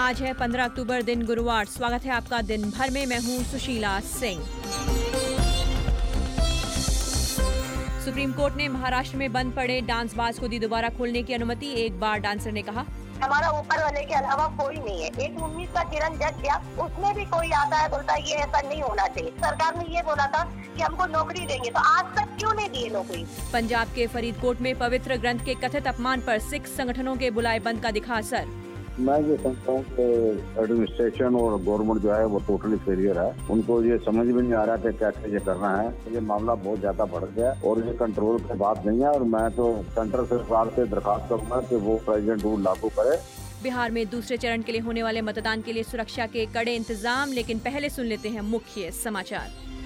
आज है 15 अक्टूबर, दिन गुरुवार। स्वागत है आपका दिन भर में। मैं हूं सुशीला सिंह। सुप्रीम कोर्ट ने महाराष्ट्र में बंद पड़े डांस बार्स को दी दोबारा खोलने की अनुमति। एक बार डांसर ने कहा, हमारा ऊपर वाले के अलावा कोई नहीं है। एक 19 का किरण जज दिया, उसमें भी कोई आता है बोलता है ये ऐसा नहीं होना चाहिए। सरकार ने ये बोला था कि हमको नौकरी देंगे, तो आज तक क्यों नहीं दिए नौकरी। पंजाब के फरीदकोट में पवित्र ग्रंथ के कथित अपमान पर सिख संगठनों के बुलाए बंद का दिखा असर। मैं ये समझता हूँ कि एडमिनिस्ट्रेशन और गवर्नमेंट जो है वो टोटली फेलियर है। उनको ये समझ में नहीं आ रहा कि कैसे ये करना है। ये मामला बहुत ज्यादा बढ़ गया और ये कंट्रोल की बात नहीं है। और मैं तो सेंट्रल सरकार से दरखास्त करूंगा कि वो प्रेसिडेंट रूल लागू करे। बिहार में दूसरे चरण के लिए होने वाले मतदान के लिए सुरक्षा के कड़े इंतजाम, लेकिन पहले सुन लेते हैं मुख्य समाचार।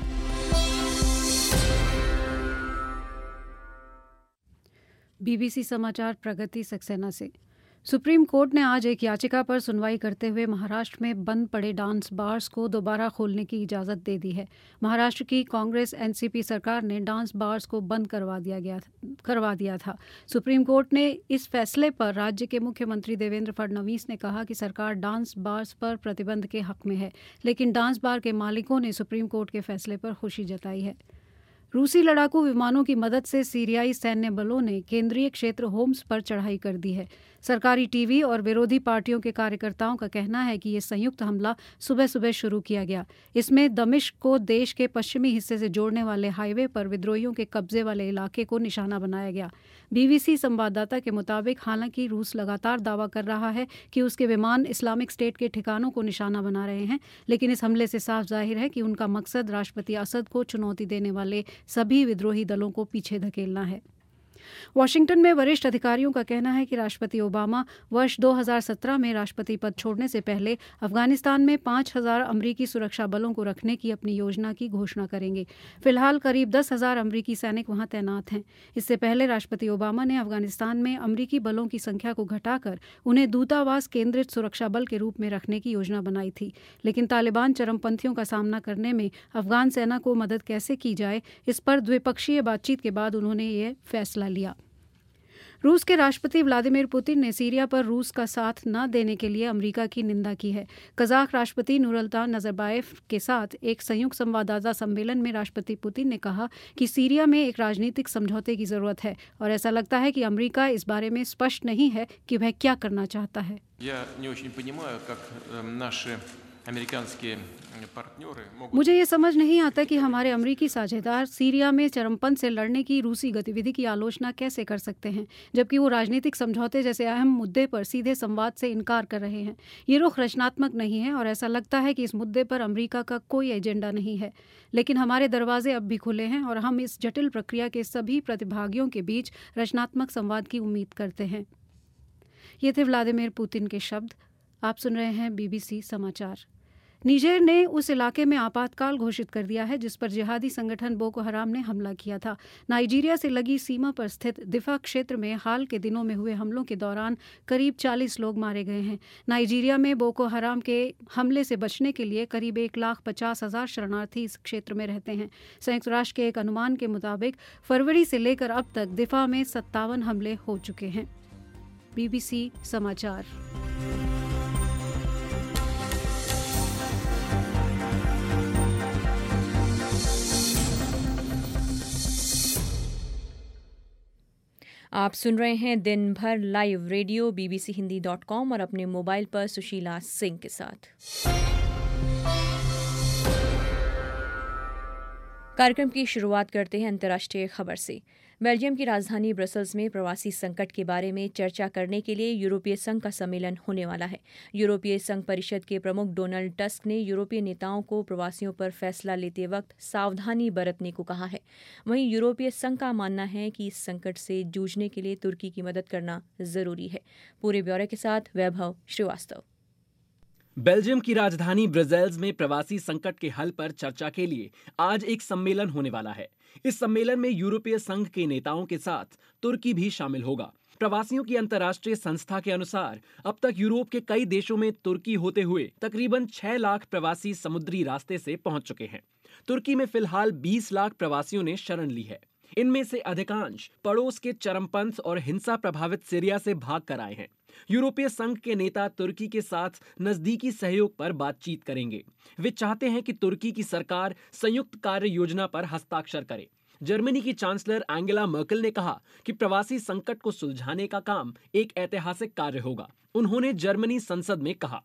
बीबीसी समाचार प्रगति सक्सेना से। सुप्रीम कोर्ट ने आज एक याचिका पर सुनवाई करते हुए महाराष्ट्र में बंद पड़े डांस बार्स को दोबारा खोलने की इजाज़त दे दी है। महाराष्ट्र की कांग्रेस एनसीपी सरकार ने डांस बार्स को बंद करवा दिया था। सुप्रीम कोर्ट ने इस फैसले पर राज्य के मुख्यमंत्री देवेंद्र फडणवीस ने कहा कि सरकार डांस बार्स पर प्रतिबंध के हक में है, लेकिन डांस बार के मालिकों ने सुप्रीम कोर्ट के फैसले पर खुशी जताई है। रूसी लड़ाकू विमानों की मदद से सीरियाई सैन्य बलों ने केंद्रीय क्षेत्र होम्स पर चढ़ाई कर दी है। सरकारी टीवी और विरोधी पार्टियों के कार्यकर्ताओं का कहना है कि ये संयुक्त हमला सुबह सुबह शुरू किया गया। इसमें दमिश्क को देश के पश्चिमी हिस्से से जोड़ने वाले हाईवे पर विद्रोहियों के कब्जे वाले इलाके को निशाना बनाया गया। बीबीसी संवाददाता के मुताबिक हालांकि रूस लगातार दावा कर रहा है कि उसके विमान इस्लामिक स्टेट के ठिकानों को निशाना बना रहे हैं, लेकिन इस हमले से साफ जाहिर है कि उनका मकसद राष्ट्रपति असद को चुनौती देने वाले सभी विद्रोही दलों को पीछे धकेलना है। वाशिंगटन में वरिष्ठ अधिकारियों का कहना है कि राष्ट्रपति ओबामा वर्ष 2017 में राष्ट्रपति पद छोड़ने से पहले अफगानिस्तान में 5,000 अमरीकी सुरक्षा बलों को रखने की अपनी योजना की घोषणा करेंगे। फिलहाल करीब 10,000 अमरीकी सैनिक वहां तैनात हैं। इससे पहले राष्ट्रपति ओबामा ने अफगानिस्तान में अमरीकी बलों की संख्या को घटाकर उन्हें दूतावास केंद्रित सुरक्षा बल के रूप में रखने की योजना बनाई थी, लेकिन तालिबान चरमपंथियों का सामना करने में अफगान सेना को मदद कैसे की जाए, इस पर द्विपक्षीय बातचीत के बाद उन्होंने ये फैसला लिया। रूस के राष्ट्रपति व्लादिमीर पुतिन ने सीरिया पर रूस का साथ न देने के लिए अमेरिका की निंदा की है। कजाक राष्ट्रपति नूरसुल्तान नज़रबायेव के साथ एक संयुक्त संवाददाता सम्मेलन में राष्ट्रपति पुतिन ने कहा कि सीरिया में एक राजनीतिक समझौते की जरूरत है और ऐसा लगता है कि अमेरिका इस बारे में स्पष्ट नहीं है कि वह क्या करना चाहता है। मुझे ये समझ नहीं आता कि हमारे अमेरिकी साझेदार सीरिया में चरमपंथ से लड़ने की रूसी गतिविधि की आलोचना कैसे कर सकते हैं, जबकि वो राजनीतिक समझौते जैसे अहम मुद्दे पर सीधे संवाद से इनकार कर रहे हैं। ये रुख रचनात्मक नहीं है और ऐसा लगता है कि इस मुद्दे पर अमेरिका का कोई एजेंडा नहीं है। लेकिन हमारे दरवाजे अब भी खुले हैं और हम इस जटिल प्रक्रिया के सभी प्रतिभागियों के बीच रचनात्मक संवाद की उम्मीद करते हैं। ये थे व्लादिमीर पुतिन के शब्द। आप सुन रहे हैं बीबीसी समाचार। नीजर ने उस इलाके में आपातकाल घोषित कर दिया है जिस पर जिहादी संगठन बोको हराम ने हमला किया था। नाइजीरिया से लगी सीमा पर स्थित दिफा क्षेत्र में हाल के दिनों में हुए हमलों के दौरान करीब 40 लोग मारे गए हैं। नाइजीरिया में बोको हराम के हमले से बचने के लिए करीब 1,50,000 शरणार्थी इस क्षेत्र में रहते हैं। संयुक्त राष्ट्र के एक अनुमान के मुताबिक फरवरी से लेकर अब तक दिफा में 57 हमले हो चुके हैं। बीबीसी समाचार। आप सुन रहे हैं दिन भर लाइव रेडियो bbchindi.com और अपने मोबाइल पर सुशीला सिंह के साथ। कार्यक्रम की शुरुआत करते हैं अंतर्राष्ट्रीय खबर से। बेल्जियम की राजधानी ब्रसल्स में प्रवासी संकट के बारे में चर्चा करने के लिए यूरोपीय संघ का सम्मेलन होने वाला है। यूरोपीय संघ परिषद के प्रमुख डोनाल्ड टस्क ने यूरोपीय नेताओं को प्रवासियों पर फैसला लेते वक्त सावधानी बरतने को कहा है। वहीं यूरोपीय संघ का मानना है कि इस संकट से जूझने के लिए तुर्की की मदद करना जरूरी है। पूरे ब्यौरे के साथ वैभव श्रीवास्तव। बेल्जियम की राजधानी ब्रसेल्स में प्रवासी संकट के हल पर चर्चा के लिए आज एक सम्मेलन होने वाला है। इस सम्मेलन में यूरोपीय संघ के नेताओं के साथ तुर्की भी शामिल होगा। प्रवासियों की अंतर्राष्ट्रीय संस्था के अनुसार अब तक यूरोप के कई देशों में तुर्की होते हुए तकरीबन 6 लाख प्रवासी समुद्री रास्ते से पहुंच चुके हैं। तुर्की में फिलहाल 20 लाख प्रवासियों ने शरण ली है। इनमें से अधिकांश पड़ोस के चरमपंथ और हिंसा प्रभावित सीरिया से भाग कर आए हैं। यूरोपीय संघ के नेता तुर्की के साथ नजदीकी सहयोग पर बातचीत करेंगे। वे चाहते हैं कि तुर्की की सरकार संयुक्त कार्य योजना पर हस्ताक्षर करे। जर्मनी की चांसलर एंगेला मर्केल ने कहा कि प्रवासी संकट को सुलझाने का काम एक ऐतिहासिक कार्य होगा। उन्होंने जर्मनी संसद में कहा,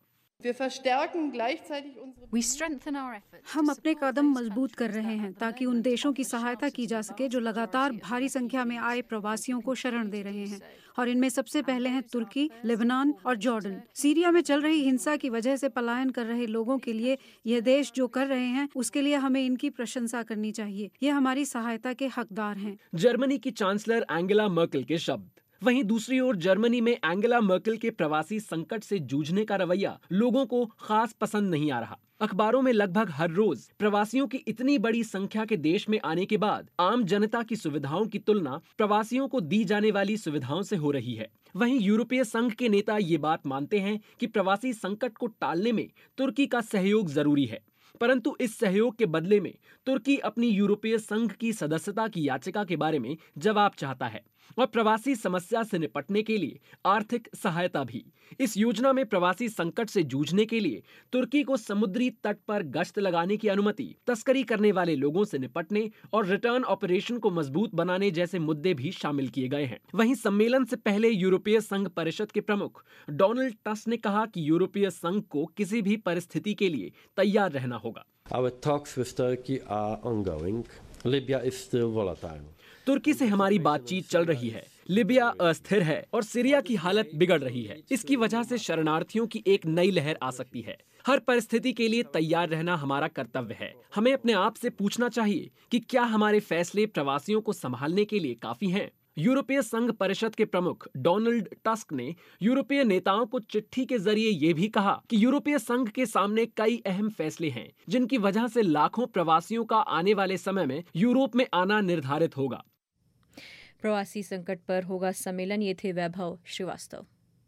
हम अपने कदम मजबूत कर रहे हैं ताकि उन देशों की सहायता की जा सके जो लगातार भारी संख्या में आए प्रवासियों को शरण दे रहे हैं, और इनमें सबसे पहले हैं तुर्की, लेबनान और जॉर्डन। सीरिया में चल रही हिंसा की वजह से पलायन कर रहे लोगों के लिए यह देश जो कर रहे हैं उसके लिए हमें इनकी प्रशंसा करनी चाहिए। ये हमारी सहायता के हकदार हैं। जर्मनी की चांसलर एंगेला मर्केल के शब्द। वहीं दूसरी ओर जर्मनी में एंगेला मर्केल के प्रवासी संकट से जूझने का रवैया लोगों को खास पसंद नहीं आ रहा। अखबारों में लगभग हर रोज प्रवासियों की इतनी बड़ी संख्या के देश में आने के बाद आम जनता की सुविधाओं की तुलना प्रवासियों को दी जाने वाली सुविधाओं से हो रही है। वहीं यूरोपीय संघ के नेता ये बात मानते हैं कि प्रवासी संकट को टालने में तुर्की का सहयोग जरूरी है, परंतु इस सहयोग के बदले में तुर्की अपनी यूरोपीय संघ की सदस्यता की याचिका के बारे में जवाब चाहता है और प्रवासी समस्या से निपटने के लिए आर्थिक सहायता भी। इस योजना में प्रवासी संकट से जूझने के लिए तुर्की को समुद्री तट पर गश्त लगाने की अनुमति, तस्करी करने वाले लोगों से निपटने और रिटर्न ऑपरेशन को मजबूत बनाने जैसे मुद्दे भी शामिल किए गए हैं। वहीं सम्मेलन से पहले यूरोपीय संघ परिषद के प्रमुख डोनाल्ड टस्क ने कहा कि यूरोपीय संघ को किसी भी परिस्थिति के लिए तैयार रहना होगा। Our talks with Turkey are ongoing. Libya is still volatile. तुर्की से हमारी बातचीत चल रही है। लिबिया अस्थिर है और सीरिया की हालत बिगड़ रही है। इसकी वजह से शरणार्थियों की एक नई लहर आ सकती है। हर परिस्थिति के लिए तैयार रहना हमारा कर्तव्य है। हमें अपने आप से पूछना चाहिए कि क्या हमारे फैसले प्रवासियों को संभालने के लिए काफी हैं? यूरोपीय संघ परिषद के प्रमुख डोनाल्ड टस्क ने यूरोपीय नेताओं को चिट्ठी के जरिए ये भी कहा कि यूरोपीय संघ के सामने कई अहम फैसले हैं, जिनकी वजह से लाखों प्रवासियों का आने वाले समय में यूरोप में आना निर्धारित होगा। प्रवासी संकट पर होगा सम्मेलन। ये थे वैभव श्रीवास्तव।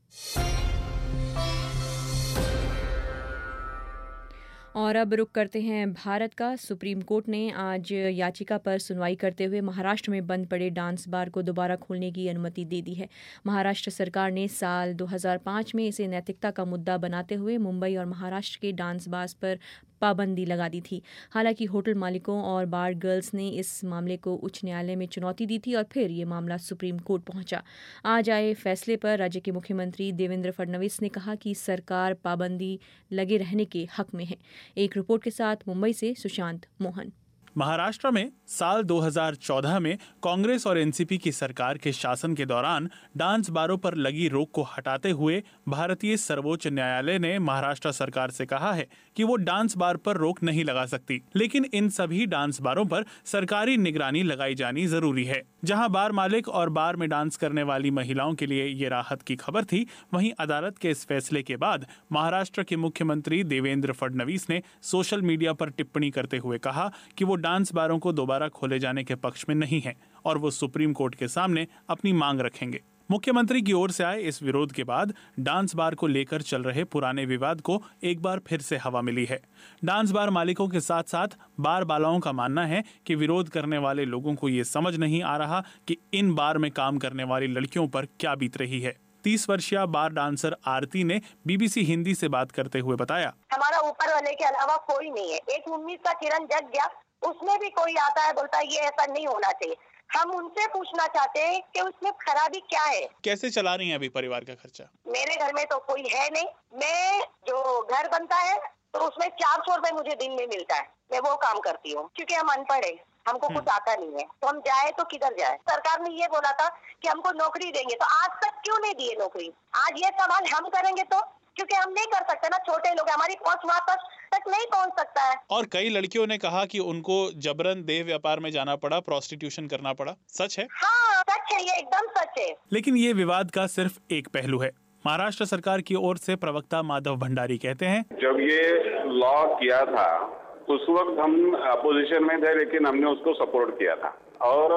और अब रुक करते हैं भारत का। सुप्रीम कोर्ट ने आज याचिका पर सुनवाई करते हुए महाराष्ट्र में बंद पड़े डांस बार को दोबारा खोलने की अनुमति दे दी है। महाराष्ट्र सरकार ने साल 2005 में इसे नैतिकता का मुद्दा बनाते हुए मुंबई और महाराष्ट्र के डांस बार्स पर पाबंदी लगा दी थी। हालांकि होटल मालिकों और बार गर्ल्स ने इस मामले को उच्च न्यायालय में चुनौती दी थी और फिर ये मामला सुप्रीम कोर्ट पहुंचा। आज आए फैसले पर राज्य के मुख्यमंत्री देवेंद्र फडणवीस ने कहा कि सरकार पाबंदी लगे रहने के हक में है। एक रिपोर्ट के साथ मुंबई से सुशांत मोहन। महाराष्ट्र में साल 2014 में कांग्रेस और एनसीपी की सरकार के शासन के दौरान डांस बारों पर लगी रोक को हटाते हुए भारतीय सर्वोच्च न्यायालय ने महाराष्ट्र सरकार से कहा है कि वो डांस बार पर रोक नहीं लगा सकती, लेकिन इन सभी डांस बारों पर सरकारी निगरानी लगाई जानी जरूरी है। जहां बार मालिक और बार में डांस करने वाली महिलाओं के लिए ये राहत की खबर थी, वहीं अदालत के इस फैसले के बाद महाराष्ट्र के मुख्यमंत्री देवेंद्र फडणवीस ने सोशल मीडिया पर टिप्पणी करते हुए कहा कि वो डांस बारों को दोबारा खोले जाने के पक्ष में नहीं है और वो सुप्रीम कोर्ट के सामने अपनी मांग रखेंगे। मुख्यमंत्री की ओर से आए इस विरोध के बाद डांस बार को लेकर चल रहे पुराने विवाद को एक बार फिर से हवा मिली है। डांस बार मालिकों के साथ साथ बार बालाओं का मानना है कि विरोध करने वाले लोगों को ये समझ नहीं आ रहा कि इन बार में काम करने वाली लड़कियों पर क्या बीत रही है। 30 वर्षीय बार डांसर आरती ने बीबीसी हिंदी से बात करते हुए बताया, हमारा ऊपर वाले के अलावा कोई नहीं है। एक उम्मीद का किरण जग गया, उसमें भी कोई आता है बोलता है ये ऐसा नहीं होना चाहिए। हम उनसे पूछना चाहते हैं कि उसमें खराबी क्या है। कैसे चला रही हैं अभी परिवार का खर्चा? मेरे घर में तो कोई है नहीं। मैं जो घर बनता है तो उसमें 400 रुपए मुझे दिन में मिलता है। मैं वो काम करती हूँ क्योंकि हम अनपढ़ है, हमको कुछ आता नहीं है, तो हम जाए तो किधर जाए। सरकार ने ये बोला था कि हमको नौकरी देंगे, तो आज तक क्यों नहीं दिए नौकरी? आज ये सवाल हम करेंगे तो, क्योंकि हम नहीं कर सकते ना, छोटे लोग, हमारी पहुंच वहाँ तक नहीं पहुंच सकता है। और कई लड़कियों ने कहा कि उनको जबरन देह व्यापार में जाना पड़ा, प्रोस्टिट्यूशन करना पड़ा। सच है? हाँ सच है, ये एकदम सच है। लेकिन ये विवाद का सिर्फ एक पहलू है। महाराष्ट्र सरकार की ओर से प्रवक्ता माधव भंडारी कहते हैं, जब ये लॉ किया था उस वक्त हम अपोजिशन में थे, लेकिन हमने उसको सपोर्ट किया था। और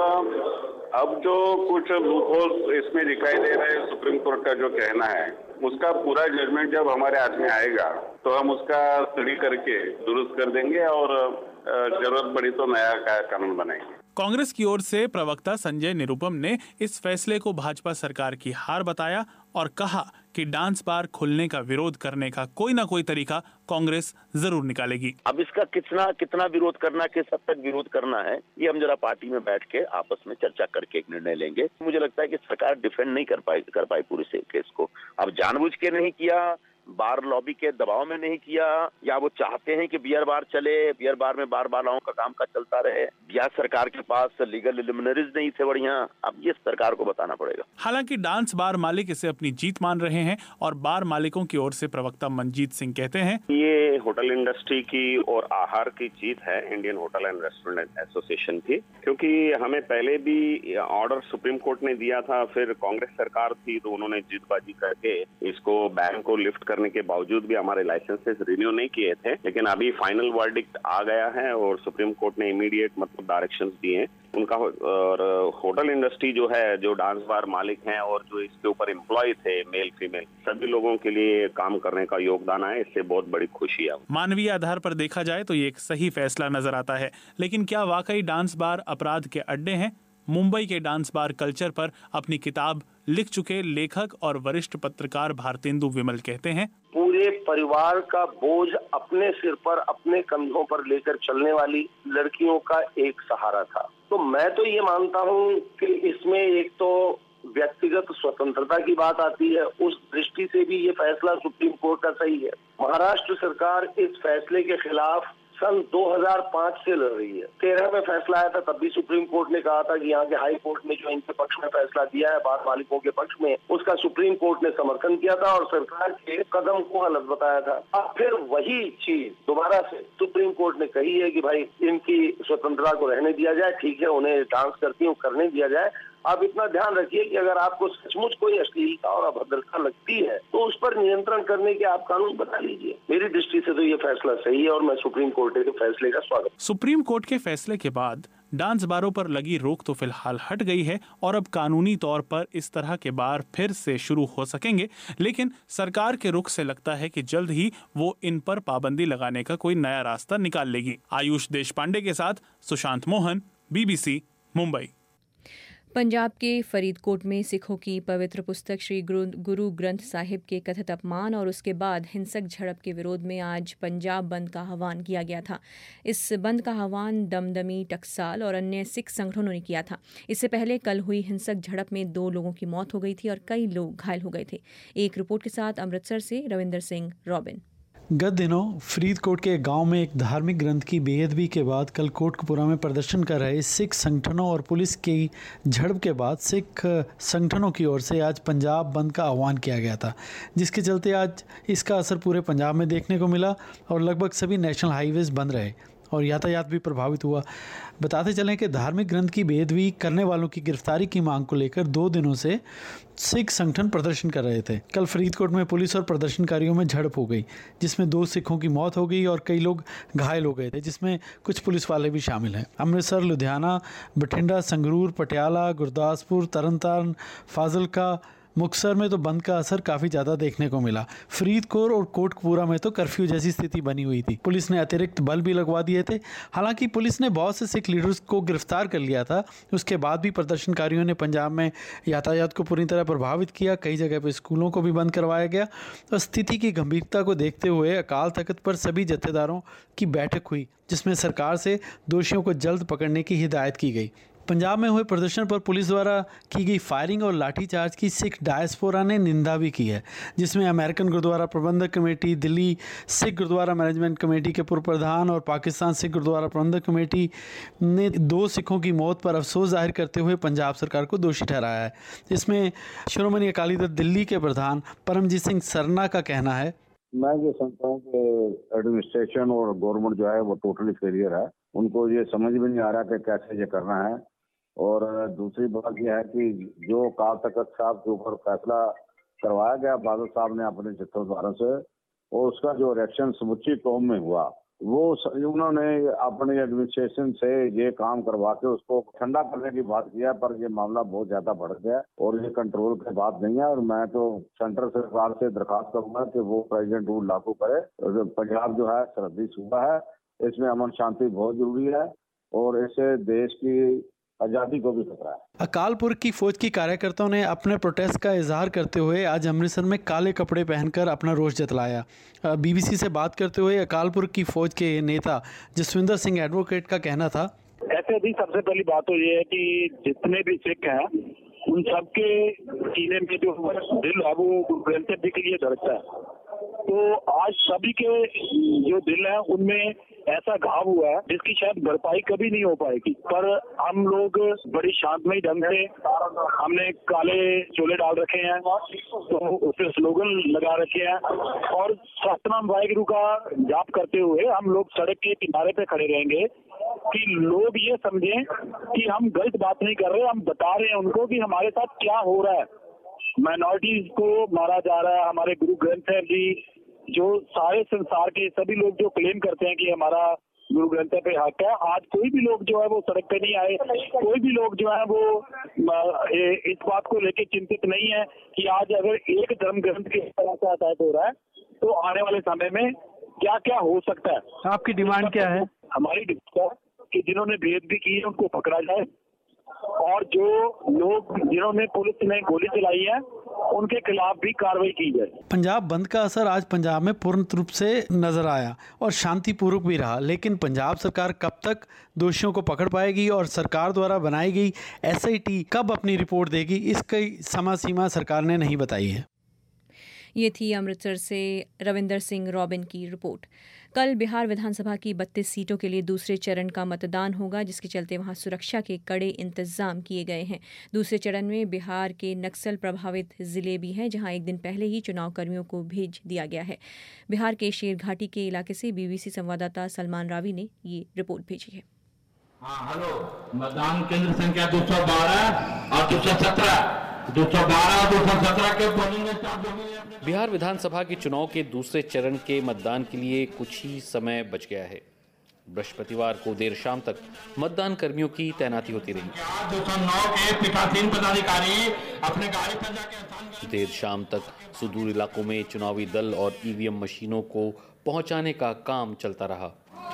अब जो कुछ लूपहोल्स इसमें दिखाई दे रहे हैं, सुप्रीम कोर्ट का जो कहना है, उसका पूरा जजमेंट जब हमारे हाथ में आएगा तो हम उसका स्टडी करके दुरुस्त कर देंगे और जरूरत पड़ी तो नया कानून बनाएंगे। कांग्रेस की ओर से प्रवक्ता संजय निरुपम ने इस फैसले को भाजपा सरकार की हार बताया और कहा कि डांस बार खुलने का विरोध करने का कोई ना कोई तरीका कांग्रेस जरूर निकालेगी। अब इसका कितना विरोध करना, किस हद तक विरोध करना है, ये हम जरा पार्टी में बैठ के आपस में चर्चा करके एक निर्णय लेंगे। मुझे लगता है कि सरकार डिफेंड नहीं कर पाई पूरे से केस को। अब जानबूझ के नहीं किया, बार लॉबी के दबाव में नहीं किया, या वो चाहते हैं कि बियर बार चले, बियर बार में बार बालाओं का काम का चलता रहे, या सरकार के पास लीगल लिमिनरीज नहीं थे बढ़िया। अब ये सरकार को बताना पड़ेगा। हालांकि डांस बार मालिक इसे अपनी जीत मान रहे हैं और बार मालिकों की ओर से प्रवक्ता मनजीत सिंह कहते हैं, ये होटल इंडस्ट्री की और आहार की जीत है, Indian hotel and restaurant association की, क्योंकि हमें पहले भी ऑर्डर सुप्रीम कोर्ट ने दिया था, फिर कांग्रेस सरकार थी तो उन्होंने जीतबाजी करके इसको बैन को लिफ्ट करने के बावजूद भी हमारे लाइसेंसेस रिन्यू नहीं किए थे। लेकिन अभी फाइनल वर्डिक्ट आ गया है और सुप्रीम कोर्ट ने इमीडिएट डायरेक्शंस दिए हैं उनका। और होटल इंडस्ट्री जो है, जो डांस बार मालिक हैं और जो इसके ऊपर एम्प्लॉय थे, मेल फीमेल सभी लोगों के लिए काम करने का योगदान है, इससे बहुत बड़ी खुशी है। मानवीय आधार पर देखा जाए तो ये एक सही फैसला नजर आता है, लेकिन क्या वाकई डांस बार अपराध के अड्डे हैं? मुंबई के डांस बार कल्चर पर अपनी किताब लिख चुके लेखक और वरिष्ठ पत्रकार भारतेंदु विमल कहते हैं, पूरे परिवार का बोझ अपने सिर पर, अपने कंधों पर लेकर चलने वाली लड़कियों का एक सहारा था। तो मैं तो ये मानता हूँ कि इसमें एक तो व्यक्तिगत स्वतंत्रता की बात आती है, उस दृष्टि से भी ये फैसला सुप्रीम कोर्ट का सही है। महाराष्ट्र सरकार इस फैसले के खिलाफ सन 2005 से लड़ रही है। 13 में फैसला आया था, तब भी सुप्रीम कोर्ट ने कहा था कि यहाँ के हाई कोर्ट ने जो इनके पक्ष में फैसला दिया है बार मालिकों के पक्ष में, उसका सुप्रीम कोर्ट ने समर्थन किया था और सरकार के कदम को गलत बताया था। अब फिर वही चीज दोबारा से सुप्रीम कोर्ट ने कही है कि भाई इनकी स्वतंत्रता को रहने दिया जाए, ठीक है, उन्हें डांस करती हूँ करने दिया जाए। आप इतना ध्यान रखिए कि अगर आपको सचमुच कोई अश्लीलता और अभद्रता लगती है तो उस पर नियंत्रण करने के आप कानून बना लीजिए। मेरी दृष्टि से तो ये फैसला सही है और मैं सुप्रीम कोर्ट के फैसले का स्वागत। सुप्रीम कोर्ट के फैसले के बाद डांस बारों पर लगी रोक तो फिलहाल हट गई है और अब कानूनी तौर पर इस तरह के बार फिर से शुरू हो सकेंगे, लेकिन सरकार के रुख से लगता है कि जल्द ही वो इन पर पाबंदी लगाने का कोई नया रास्ता निकाल लेगी। आयुष देशपांडे के साथ सुशांत मोहन, BBC, मुंबई। पंजाब के फरीदकोट में सिखों की पवित्र पुस्तक श्री गुरु ग्रंथ साहिब के कथित अपमान और उसके बाद हिंसक झड़प के विरोध में आज पंजाब बंद का आह्वान किया गया था। इस बंद का आह्वान दमदमी, टकसाल और अन्य सिख संगठनों ने किया था। इससे पहले कल हुई हिंसक झड़प में 2 लोगों की मौत हो गई थी और कई लोग घायल हो गए थे। एक रिपोर्ट के साथ अमृतसर से रविंदर सिंह रॉबिन। गत दिनों फरीदकोट के गांव में एक धार्मिक ग्रंथ की बेअदबी के बाद कल कोटकपुरा में प्रदर्शन कर रहे सिख संगठनों और पुलिस की झड़प के बाद सिख संगठनों की ओर से आज पंजाब बंद का आह्वान किया गया था, जिसके चलते आज इसका असर पूरे पंजाब में देखने को मिला और लगभग सभी नेशनल हाईवेज बंद रहे और यातायात भी प्रभावित हुआ। बताते चलें कि धार्मिक ग्रंथ की बेअदबी करने वालों की गिरफ्तारी की मांग को लेकर 2 दिनों से सिख संगठन प्रदर्शन कर रहे थे। कल फरीदकोट में पुलिस और प्रदर्शनकारियों में झड़प हो गई, जिसमें 2 सिखों की मौत हो गई और कई लोग घायल हो गए थे, जिसमें कुछ पुलिस वाले भी शामिल हैं। अमृतसर, लुधियाना, बठिंडा, संगरूर, पटियाला, गुरदासपुर, तरनतारन, फाजिलका, मुक्तसर में तो बंद का असर काफ़ी ज़्यादा देखने को मिला। फरीदकोट और कोटकपुरा में तो कर्फ्यू जैसी स्थिति बनी हुई थी। पुलिस ने अतिरिक्त बल भी लगवा दिए थे। हालांकि पुलिस ने बहुत से सिख लीडर्स को गिरफ्तार कर लिया था। उसके बाद भी प्रदर्शनकारियों ने पंजाब में यातायात को पूरी तरह प्रभावित किया। कई जगह पर स्कूलों को भी बंद करवाया गया और स्थिति की गंभीरता को देखते हुए अकाल तख्त पर सभी जत्थेदारों की बैठक हुई, जिसमें सरकार से दोषियों को जल्द पकड़ने की हिदायत की गई। पंजाब में हुए प्रदर्शन पर पुलिस द्वारा की गई फायरिंग और लाठीचार्ज की सिख डायस्पोरा ने निंदा भी की है, जिसमें American Gurdwara Prabandhak committee, Delhi Sikh Gurdwara management committee के पूर्व प्रधान और पाकिस्तान सिख गुरुद्वारा प्रबंधक कमेटी ने 2 सिखों की मौत पर अफसोस जाहिर करते हुए पंजाब सरकार को दोषी ठहराया है। इसमें श्रोमणी अकाली दल दिल्ली के प्रधान परमजीत सिंह सरना का कहना है, मैं ये समझता हूँ कि एडमिनिस्ट्रेशन और गवर्नमेंट जो है वो टोटली फेलियर है। उनको ये समझ में नहीं आ रहा कि कैसे ये करना है। और दूसरी बात यह है कि जो अकाल तख्त साहब के ऊपर फैसला करवाया गया बादल साहब ने अपने जत्थेदारों से, और उसका जो रिएक्शन समूची कौम में हुआ, वो उन्होंने अपने एडमिनिस्ट्रेशन से ये काम करवा के उसको ठंडा करने की बात किया, पर ये मामला बहुत ज्यादा बढ़ गया और ये कंट्रोल की बात नहीं है। और मैं तो सेंट्रल सरकार से दरखास्त करूंगा कि वो प्रेसिडेंट रूल लागू करे। पंजाब जो है सरहदी सूबा है, इसमें अमन शांति बहुत जरूरी है। और इससे देश की आजादी को भी खतरा है। अकाल पुरख की फौज की कार्यकर्ताओं ने अपने प्रोटेस्ट का इजहार करते हुए आज अमृतसर में काले कपड़े पहनकर अपना रोष जतलाया। बीबीसी से बात करते हुए अकाल पुरख की फौज के नेता जसविंदर सिंह एडवोकेट का कहना था, ऐसे भी सबसे पहली बात तो ये है कि जितने भी सिख हैं उन सबके सीने में जो दिल है वो गुरु ग्रंथ साहिब जी के लिए धड़कता है। तो आज सभी के जो दिल है उनमें ऐसा घाव हुआ है जिसकी शायद भरपाई कभी नहीं हो पाएगी। पर हम लोग बड़ी शांतमय ढंग से हमने काले चोले डाल रखे हैं, तो उससे स्लोगन लगा रखे हैं और सतनाम वाहिगुरु का जाप करते हुए हम लोग सड़क के किनारे पे खड़े रहेंगे कि लोग ये समझें कि हम गलत बात नहीं कर रहे, हम बता रहे हैं उनको कि हमारे साथ क्या हो रहा है। माइनॉरिटीज को मारा जा रहा है। हमारे गुरु ग्रंथ साहिब जी जो सारे संसार के सभी लोग जो क्लेम करते हैं कि हमारा गुरु ग्रंथ साहिब पे हक है, आज कोई भी लोग जो है वो सड़क पे नहीं आए, कोई भी लोग जो है वो इस बात को लेके चिंतित नहीं है कि आज अगर एक धर्म ग्रंथ के तरह से अटैक हो रहा है तो आने वाले समय में क्या क्या हो सकता है। आपकी डिमांड क्या है? हमारी डिमांड है कि जिन्होंने भेद भी की है उनको पकड़ा जाए और जो लोग जिन्होंने पुलिस ने गोली चलाई है उनके खिलाफ भी कार्रवाई की जाए। पंजाब बंद का असर आज पंजाब में पूर्ण रूप से नजर आया और शांतिपूर्वक भी रहा, लेकिन पंजाब सरकार कब तक दोषियों को पकड़ पाएगी और सरकार द्वारा बनाई गई SIT कब अपनी रिपोर्ट देगी, इसकी समय सीमा सरकार ने नहीं बताई है। ये थी अमृतसर से रविंदर सिंह रॉबिन की रिपोर्ट। कल बिहार विधानसभा की 32 सीटों के लिए दूसरे चरण का मतदान होगा, जिसके चलते वहां सुरक्षा के कड़े इंतजाम किए गए हैं। दूसरे चरण में बिहार के नक्सल प्रभावित जिले भी हैं, जहां एक दिन पहले ही चुनाव कर्मियों को भेज दिया गया है। बिहार के शेरघाटी के इलाके से बीबीसी संवाददाता सलमान रावी ने ये रिपोर्ट भेजी है। हेलो, मतदान केंद्र संख्या 212 और 217 212 और 217 के पोलिंग बिहार विधानसभा के चुनाव के दूसरे चरण के मतदान के लिए कुछ ही समय बच गया है। बृहस्पतिवार को देर शाम तक मतदान कर्मियों की तैनाती होती रही। 209 के पीठासीन पदाधिकारी अपने गाड़ी पर जाकर देर शाम तक सुदूर इलाकों में चुनावी दल और EVM मशीनों को पहुंचाने का काम चलता रहा।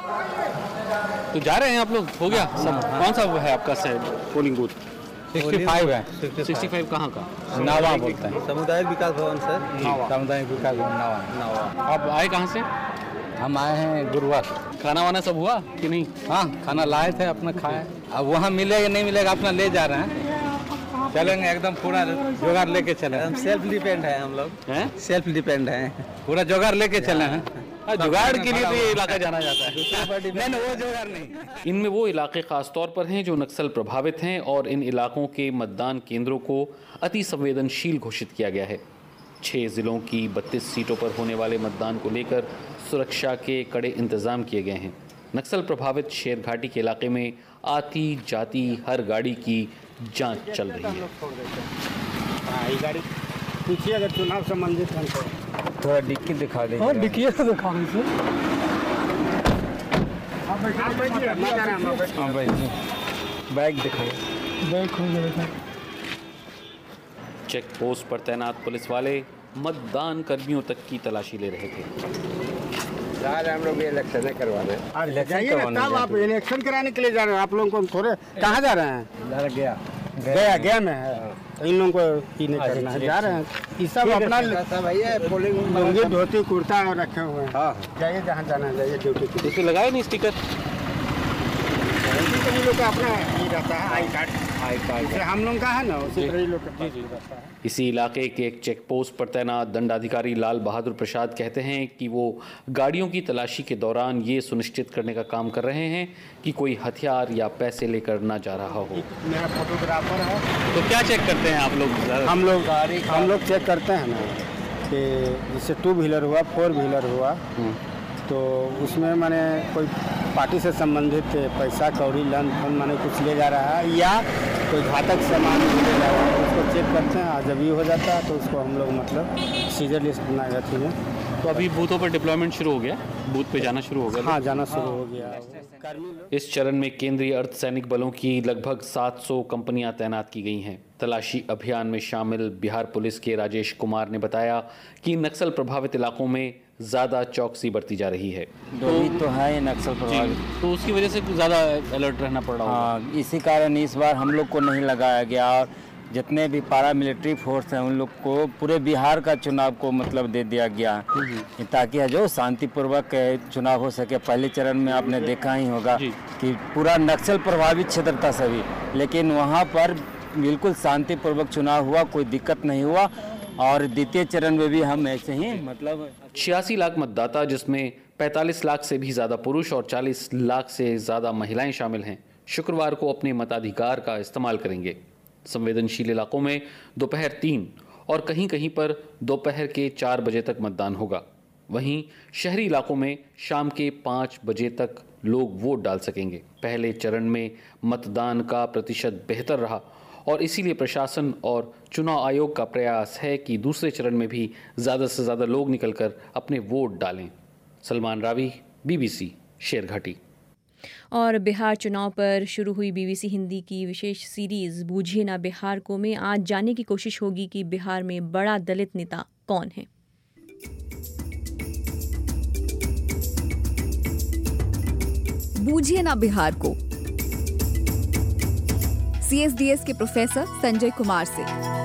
तो जा रहे हैं आप लोग? हो गया सब? कौन सा है आपका पोलिंग बूथ? 65 है। 65 कहाँ का? नावा बोलते हैं। सामुदायिक विकास भवन सर। सामुदायिक विकास भवन नावा। आप आए कहाँ से? हम आए हैं गुरुवार। खाना वाना सब हुआ कि नहीं? हाँ, खाना लाए थे, अपना खाए। अब वहाँ मिलेगा नहीं मिलेगा अपना ले जा रहे हैं। चलेंगे एकदम पूरा जोगाड़ लेके चले। हम सेल्फ डिपेंड है, हम लोग हैं, सेल्फ डिपेंड है, पूरा जोगाड़ लेके चले हैं। जुगाड़ के लिए तो ये इलाका जाना जाता है। नहीं, वो जुगाड़ नहीं। इनमें वो इलाके खास तौर पर हैं जो नक्सल प्रभावित हैं और इन इलाकों के मतदान केंद्रों को अति संवेदनशील घोषित किया गया है। 6 जिलों की 32 सीटों पर होने वाले मतदान को लेकर सुरक्षा के कड़े इंतजाम किए गए हैं। नक्सल प्रभावित शेरघाटी के इलाके में आती जाती हर गाड़ी की जांच चल रही है। पूछिए अगर चुनाव संबंधित है तो थोड़ा डिक्की दिखा दीजिए। हाँ, डिक्की तो दिखा दीजिए। हाँ भाई, बैग दिखाइए। बैग खोल के चेक पोस्ट पर तैनात पुलिस वाले मतदान कर्मियों तक की तलाशी ले रहे थे। हम लोग इलेक्शन करवा रहे हैं। आप इलेक्शन कराने के लिए जा रहे हैं? आप लोगों को थोड़े कहाँ जा रहे हैं? गया में है। इन लोगों को ही नहीं करना है, जा रहे हैं। ये सब अपना लुंगी धोती कुर्ता रखे हुए हैं। हाँ, जाइए जहाँ जाना है जाइए ड्यूटी। इसे लगाए नहीं स्टिकर? लोग का अपना ही रहता है आई कार्ड। हम लोग का है ना, उसी तरह लोग का रहता है। इसी इलाके के एक चेक पोस्ट पर तैनात दंडाधिकारी लाल बहादुर प्रसाद कहते हैं कि वो गाड़ियों की तलाशी के दौरान ये सुनिश्चित करने का काम कर रहे हैं कि कोई हथियार या पैसे लेकर ना जा रहा हो। मेरा फोटोग्राफर है। तो क्या चेक करते हैं आप लोग? हम लोग चेक करते हैं ना कि जैसे 2 व्हीलर हुआ, 4 व्हीलर हुआ, तो उसमें मैंने कोई पार्टी से संबंधित पैसा कौड़ी लन फंड मैंने कुछ ले जा रहा है या कोई घातक सामान ले जा रहा है, उसको चेक करते हैं। जब ये हो जाता है तो उसको हम लोग मतलब सीजर लिस्ट बना जाती है। तो अभी बूथों पर डिप्लॉयमेंट शुरू हो गया? बूथ पे जाना शुरू हो गया? हाँ, जाना शुरू हो गया। इस चरण में केंद्रीय अर्धसैनिक बलों की लगभग 700 कंपनियां तैनात की गई हैं। तलाशी अभियान में शामिल बिहार पुलिस के राजेश कुमार ने बताया कि नक्सल प्रभावित इलाकों में ज़्यादा चौकसी बरती जा रही है। तो है नक्सल प्रभावित, तो उसकी वजह से ज़्यादा अलर्ट रहना पड़ रहा है। हाँ, इसी कारण इस बार हम लोग को नहीं लगाया गया और जितने भी पारा मिलिट्री फोर्स हैं उन लोग को पूरे बिहार का चुनाव को मतलब दे दिया गया, ताकि जो शांतिपूर्वक चुनाव हो सके। पहले चरण में आपने देखा ही होगा कि पूरा नक्सल प्रभावित क्षेत्र था सभी, लेकिन वहाँ पर बिल्कुल शांतिपूर्वक चुनाव हुआ, कोई दिक्कत नहीं हुआ। और द्वितीय चरण में भी हम ऐसे ही मतलब 86 लाख मतदाता, जिसमें 45 लाख से भी ज़्यादा पुरुष और 40 लाख से ज़्यादा महिलाएं शामिल हैं, शुक्रवार को अपने मताधिकार का इस्तेमाल करेंगे। संवेदनशील इलाकों में दोपहर 3 और कहीं कहीं पर दोपहर के 4 बजे तक मतदान होगा। वहीं शहरी इलाकों में शाम के 5 बजे तक लोग वोट डाल सकेंगे। पहले चरण में मतदान का प्रतिशत बेहतर रहा और इसीलिए प्रशासन और चुनाव आयोग का प्रयास है कि दूसरे चरण में भी ज़्यादा से ज़्यादा लोग निकलकर अपने वोट डालें। सलमान रावी, BBC, शेरघाटी। और बिहार चुनाव पर शुरू हुई BBC हिंदी की विशेष सीरीज बूझिए ना बिहार को में आज जानने की कोशिश होगी कि बिहार में बड़ा दलित नेता कौन है। बूझिए ना बिहार को, CSDS के प्रोफेसर संजय कुमार से।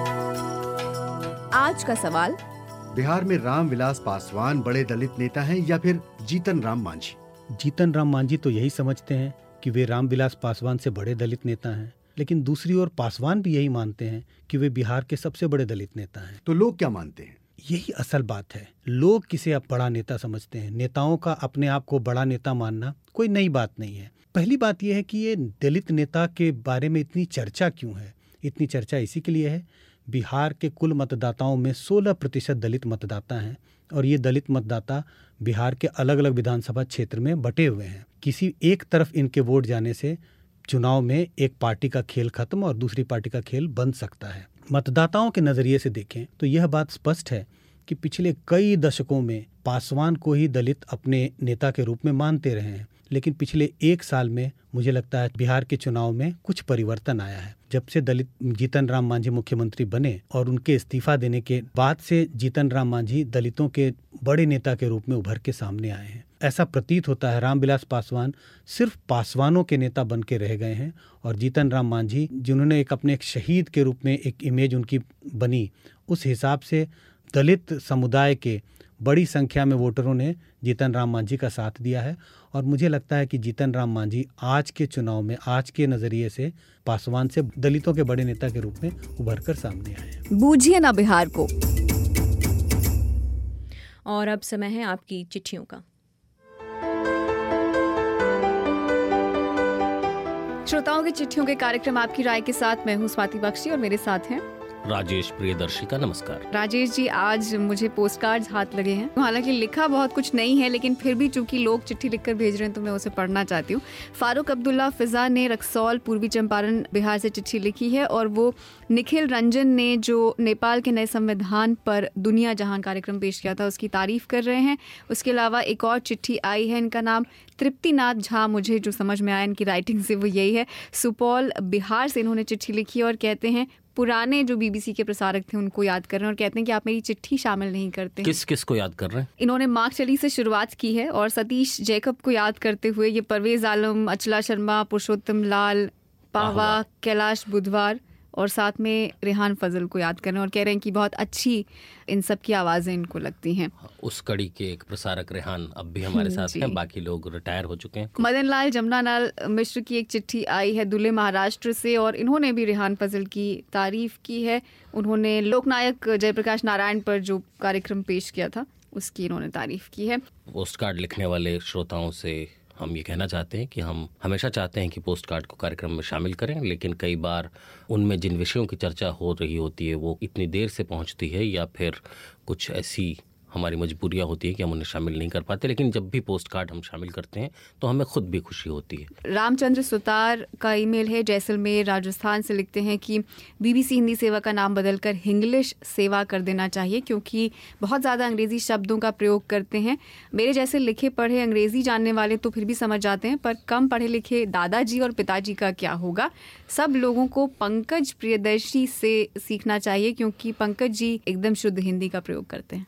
आज का सवाल, बिहार में रामविलास पासवान बड़े दलित नेता हैं या फिर जीतन राम मांझी? जीतन राम मांझी तो यही समझते हैं कि वे रामविलास पासवान से बड़े दलित नेता हैं, लेकिन दूसरी ओर पासवान भी यही मानते हैं कि वे बिहार के सबसे बड़े दलित नेता हैं। तो लोग क्या मानते हैं? यही असल बात है। लोग किसे अब बड़ा नेता समझते हैं। नेताओं का अपने आप को बड़ा नेता मानना कोई नई बात नहीं है। पहली बात यह है कि ये दलित नेता के बारे में इतनी चर्चा क्यों है। इतनी चर्चा इसी के लिए है, बिहार के कुल मतदाताओं में 16% दलित मतदाता हैं और ये दलित मतदाता बिहार के अलग अलग विधानसभा क्षेत्र में बटे हुए हैं। किसी एक तरफ इनके वोट जाने से चुनाव में एक पार्टी का खेल खत्म और दूसरी पार्टी का खेल बन सकता है। मतदाताओं के नजरिए से देखें तो यह बात स्पष्ट है कि पिछले कई दशकों में पासवान को ही दलित अपने नेता के रूप में मानते रहे हैं, लेकिन पिछले 1 साल में मुझे लगता है बिहार के चुनाव में कुछ परिवर्तन आया है। जब से दलित जीतन राम मांझी मुख्यमंत्री बने और उनके इस्तीफा देने के बाद से जीतन राम मांझी दलितों के बड़े नेता के रूप में उभर के सामने आए हैं। ऐसा प्रतीत होता है रामविलास पासवान सिर्फ पासवानों के नेता बन के रह गए हैं और जीतन राम मांझी जिन्होंने अपने एक शहीद के रूप में एक इमेज उनकी बनी, उस हिसाब से दलित समुदाय के बड़ी संख्या में वोटरों ने जीतन राम मांझी का साथ दिया है और मुझे लगता है कि जीतन राम मांझी आज के चुनाव में आज के नजरिए से पासवान से दलितों के बड़े नेता के रूप में उभर कर सामने आए हैं। बूझिए ना बिहार को। और अब समय है आपकी चिट्ठियों का। श्रोताओं की चिट्ठियों के कार्यक्रम आपकी राय के साथ मैं हूँ स्वाति बख्शी और मेरे साथ हैं राजेश प्रियदर्शी का। नमस्कार राजेश जी, आज मुझे पोस्ट कार्ड्स हाथ लगे हैं। हालांकि लिखा बहुत कुछ नहीं है, लेकिन फिर भी चूंकि लोग चिट्ठी लिखकर भेज रहे हैं तो मैं उसे पढ़ना चाहती हूँ। फारूक अब्दुल्ला फिजा ने रक्सौल पूर्वी चंपारण बिहार से चिट्ठी लिखी है और वो निखिल रंजन ने जो नेपाल के नए संविधान पर दुनिया जहान कार्यक्रम पेश किया था उसकी तारीफ कर रहे हैं। उसके अलावा एक और चिट्ठी आई है, इनका नाम तृप्तिनाथ झा, मुझे जो समझ में आया इनकी राइटिंग से वो यही है। सुपौल बिहार से इन्होंने चिट्ठी लिखी और कहते हैं पुराने जो BBC के प्रसारक थे उनको याद कर रहे हैं और कहते हैं कि आप मेरी चिट्ठी शामिल नहीं करते। किस किस को याद कर रहे हैं? इन्होंने मार्क चली से शुरुआत की है और सतीश जैकब को याद करते हुए ये परवेज आलम, अचला शर्मा, पुरुषोत्तम लाल, पावा, कैलाश बुधवार और साथ में रेहान फजल को याद कर रहे हैं और कह रहे हैं कि बहुत अच्छी इन सब की आवाज़ें इनको लगती हैं। उस कड़ी के एक प्रसारक रेहान अब भी हमारे साथ हैं, बाकी लोग रिटायर हो चुके हैं। मदन लाल जमुनालाल मिश्र की एक चिट्ठी आई है दुले महाराष्ट्र से और इन्होंने भी रेहान फजल की तारीफ की है। उन्होंने लोकनायक जयप्रकाश नारायण पर जो कार्यक्रम पेश किया था उसकी इन्होंने तारीफ की है। पोस्ट कार्ड लिखने वाले श्रोताओं से हम ये कहना चाहते हैं कि हम हमेशा चाहते हैं कि पोस्ट कार्ड को कार्यक्रम में शामिल करें, लेकिन कई बार उनमें जिन विषयों की चर्चा हो रही होती है वो इतनी देर से पहुंचती है या फिर कुछ ऐसी हमारी मजबूरियां होती है कि हम उन्हें शामिल नहीं कर पाते। लेकिन जब भी पोस्ट कार्ड हम शामिल करते हैं तो हमें खुद भी खुशी होती है। रामचंद्र सुतार का ईमेल है जैसलमेर राजस्थान से, लिखते हैं कि BBC हिंदी सेवा का नाम बदलकर हिंग्लिश सेवा कर देना चाहिए क्योंकि बहुत ज़्यादा अंग्रेज़ी शब्दों का प्रयोग करते हैं। मेरे जैसे लिखे पढ़े अंग्रेज़ी जानने वाले तो फिर भी समझ जाते हैं, पर कम पढ़े लिखे दादाजी और पिताजी का क्या होगा। सब लोगों को पंकज प्रियदर्शी से सीखना चाहिए क्योंकि पंकज जी एकदम शुद्ध हिंदी का प्रयोग करते हैं। हमारा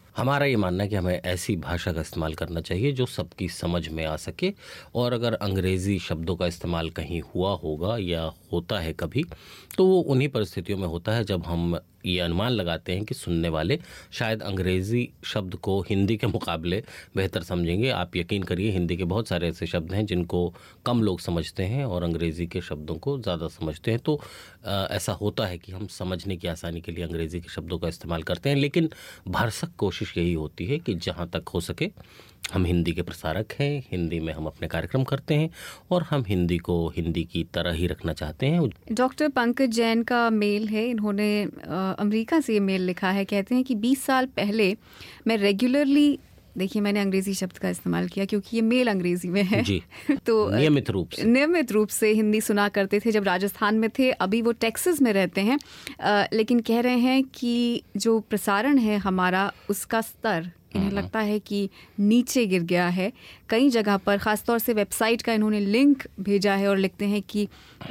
ये मानना है कि हमें ऐसी भाषा का इस्तेमाल करना चाहिए जो सबकी समझ में आ सके, और अगर अंग्रेज़ी शब्दों का इस्तेमाल कहीं हुआ होगा या होता है कभी, तो वो उन्हीं परिस्थितियों में होता है जब हम ये अनुमान लगाते हैं कि सुनने वाले शायद अंग्रेज़ी शब्द को हिंदी के मुकाबले बेहतर समझेंगे। आप यकीन करिए, हिंदी के बहुत सारे ऐसे शब्द हैं जिनको कम लोग समझते हैं और अंग्रेज़ी के शब्दों को ज़्यादा समझते हैं। तो ऐसा होता है कि हम समझने की आसानी के लिए अंग्रेज़ी के शब्दों का इस्तेमाल करते हैं, लेकिन भरसक कोशिश यही होती है कि जहाँ तक हो सके हम हिंदी के प्रसारक हैं, हिंदी में हम अपने कार्यक्रम करते हैं और हम हिंदी को हिंदी की तरह ही रखना चाहते हैं। डॉक्टर पंकज जैन का मेल है, इन्होंने अमेरिका से ये मेल लिखा है। कहते हैं कि 20 साल पहले मैं रेगुलरली, देखिए मैंने अंग्रेजी शब्द का इस्तेमाल किया क्योंकि ये मेल अंग्रेजी में है जी। तो नियमित रूप से हिंदी सुना करते थे जब राजस्थान में थे। अभी वो टेक्सास में रहते हैं, लेकिन कह रहे हैं कि जो प्रसारण है हमारा, उसका स्तर इन्हें लगता है कि नीचे गिर गया है कई जगह पर। ख़ासतौर से वेबसाइट का इन्होंने लिंक भेजा है और लिखते हैं कि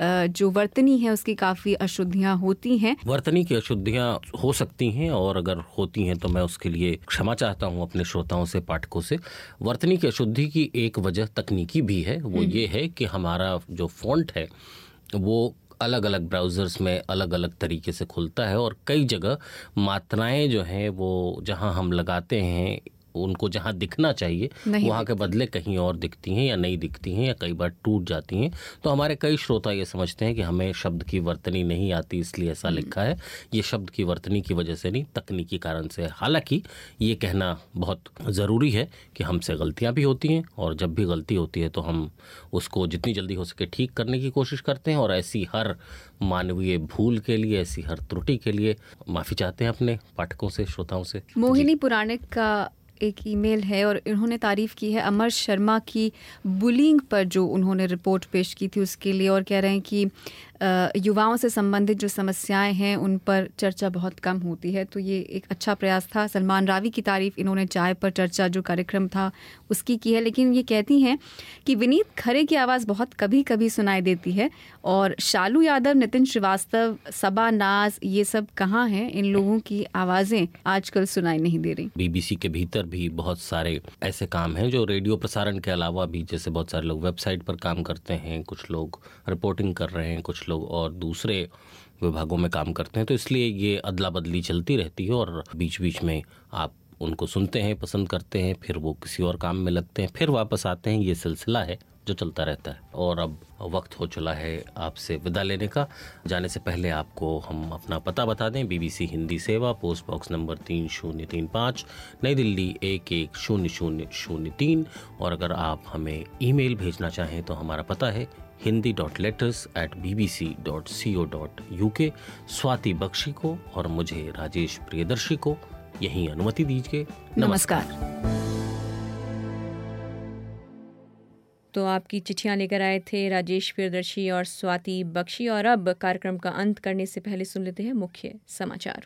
जो वर्तनी है उसकी काफ़ी अशुद्धियाँ होती हैं। वर्तनी की अशुद्धियाँ हो सकती हैं, और अगर होती हैं तो मैं उसके लिए क्षमा चाहता हूँ अपने श्रोताओं से, पाठकों से। वर्तनी की अशुद्धि की एक वजह तकनीकी भी है, वो ये है कि हमारा जो फॉन्ट है वो अलग अलग ब्राउज़र्स में अलग अलग तरीके से खुलता है, और कई जगह मात्राएं जो हैं वो जहां हम लगाते हैं उनको जहां दिखना चाहिए वहां के बदले कहीं और दिखती हैं या नहीं दिखती हैं या कई बार टूट जाती हैं। तो हमारे कई श्रोता ये समझते हैं कि हमें शब्द की वर्तनी नहीं आती इसलिए ऐसा लिखा है। ये शब्द की वर्तनी की वजह से नहीं, तकनीकी कारण से। हालांकि ये कहना बहुत ज़रूरी है कि हमसे गलतियां भी होती हैं, और जब भी गलती होती है तो हम उसको जितनी जल्दी हो सके ठीक करने की कोशिश करते हैं, और ऐसी हर मानवीय भूल के लिए, ऐसी हर त्रुटि के लिए माफ़ी चाहते हैं अपने पाठकों से, श्रोताओं से। मोहिनी पुराणिक का एक ईमेल है और इन्होंने तारीफ़ की है अमर शर्मा की बुलिंग पर जो उन्होंने रिपोर्ट पेश की थी उसके लिए, और कह रहे हैं कि युवाओं से संबंधित जो समस्याएं हैं उन पर चर्चा बहुत कम होती है। तो ये एक अच्छा प्रयास था। सलमान रावी की तारीफ़ इन्होंने चाय पर चर्चा जो कार्यक्रम था उसकी की है, लेकिन ये कहती हैं कि विनीत खरे की आवाज़ बहुत कभी कभी सुनाई देती है, और शालू यादव, नितिन श्रीवास्तव, सबा नाज, ये सब कहाँ हैं? इन लोगों की आवाज़ें आजकल सुनाई नहीं दे रही। बीबीसी के भीतर भी बहुत सारे ऐसे काम हैं जो रेडियो प्रसारण के अलावा भी, जैसे बहुत सारे लोग वेबसाइट पर काम करते हैं, कुछ लोग रिपोर्टिंग कर रहे हैं, कुछ लोग और दूसरे विभागों में काम करते हैं। तो इसलिए ये अदला बदली चलती रहती है, और बीच बीच में आप उनको सुनते हैं, पसंद करते हैं, फिर वो किसी और काम में लगते हैं, फिर वापस आते हैं। ये सिलसिला है जो चलता रहता है। और अब वक्त हो चला है आपसे विदा लेने का। जाने से पहले आपको हम अपना पता बता दें। बीबीसी हिंदी सेवा, पोस्ट बॉक्स नंबर 3035, नई दिल्ली 110003। और अगर आप हमें ईमेल भेजना चाहें तो हमारा पता है hindi.letters@bbc.co.uk। स्वाति बख्शी को और मुझे राजेश प्रियदर्शी को यहीं अनुमति दीजिए। नमस्कार। तो आपकी चिट्ठियां लेकर आए थे राजेश प्रियदर्शी और स्वाति बख्शी। और अब कार्यक्रम का अंत करने से पहले सुन लेते हैं मुख्य समाचार।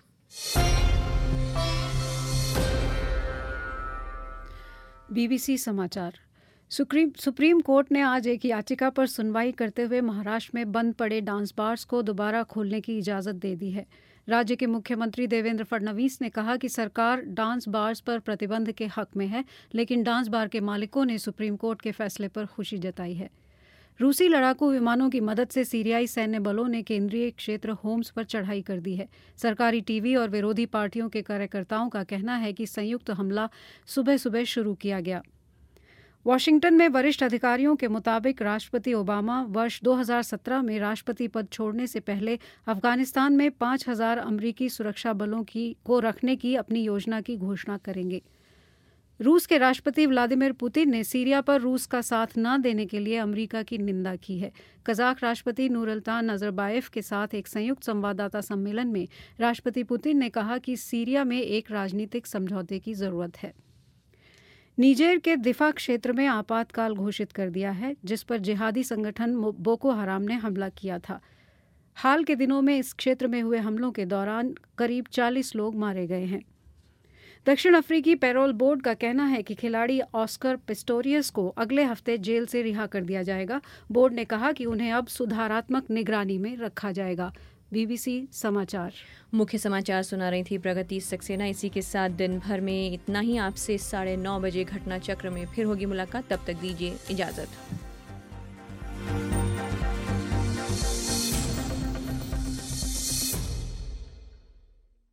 बीबीसी समाचार। सुप्रीम कोर्ट ने आज एक याचिका पर सुनवाई करते हुए महाराष्ट्र में बंद पड़े डांस बार्स को दोबारा खोलने की इजाज़त दे दी है। राज्य के मुख्यमंत्री देवेंद्र फडणवीस ने कहा कि सरकार डांस बार्स पर प्रतिबंध के हक में है, लेकिन डांस बार के मालिकों ने सुप्रीम कोर्ट के फैसले पर खुशी जताई है। रूसी लड़ाकू विमानों की मदद से सीरियाई सैन्य बलों ने केंद्रीय क्षेत्र होम्स पर चढ़ाई कर दी है। सरकारी टीवी और विरोधी पार्टियों के कार्यकर्ताओं का कहना है कि संयुक्त हमला सुबह सुबह शुरू किया गया। वॉशिंगटन में वरिष्ठ अधिकारियों के मुताबिक राष्ट्रपति ओबामा वर्ष 2017 में राष्ट्रपति पद छोड़ने से पहले अफगानिस्तान में 5000 अमेरिकी सुरक्षा बलों को रखने की अपनी योजना की घोषणा करेंगे। रूस के राष्ट्रपति व्लादिमीर पुतिन ने सीरिया पर रूस का साथ न देने के लिए अमेरिका की निंदा की है। कजाक राष्ट्रपति नूरसुल्तान नजरबायेव के साथ एक संयुक्त संवाददाता सम्मेलन में राष्ट्रपति पुतिन ने कहा कि सीरिया में एक राजनीतिक समझौते की जरूरत है। नीजेर के दिफा क्षेत्र में आपातकाल घोषित कर दिया है, जिस पर जिहादी संगठन बोको हराम ने हमला किया था। हाल के दिनों में इस क्षेत्र में हुए हमलों के दौरान करीब 40 लोग मारे गए हैं। दक्षिण अफ्रीकी पैरोल बोर्ड का कहना है कि खिलाड़ी ऑस्कर पिस्टोरियस को अगले हफ्ते जेल से रिहा कर दिया जाएगा। बोर्ड ने कहा कि उन्हें अब सुधारात्मक निगरानी में रखा जाएगा। BBC समाचार। मुख्य समाचार सुना रही थी प्रगति सक्सेना। इसी के साथ दिन भर में इतना ही। आपसे 9:30 बजे घटना चक्र में फिर होगी मुलाकात। तब तक दीजिए इजाजत।